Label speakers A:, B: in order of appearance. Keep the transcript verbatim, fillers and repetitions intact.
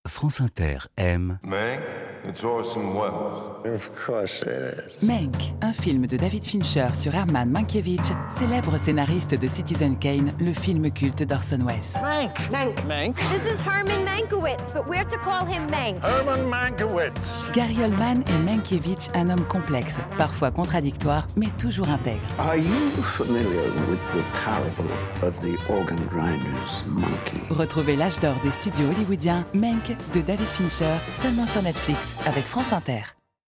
A: France Inter aime
B: Mank, it's Orson Welles.
C: Of course it is.
D: Mank, un film de David Fincher sur Herman Mankiewicz, célèbre scénariste de Citizen Kane, le film culte d'Orson Welles.
C: Mank. Mank. Mank.
E: This is Herman Mankiewicz, but we're to call him Mank.
C: Herman Mankiewicz.
D: Gary Oldman est Mankiewicz, un homme complexe, parfois contradictoire, mais toujours intègre.
F: Are you familiar with the parable of the organ grinder's monkey?
D: Retrouvez l'âge d'or des studios hollywoodiens, Mank de David Fincher, seulement sur Netflix avec France Inter.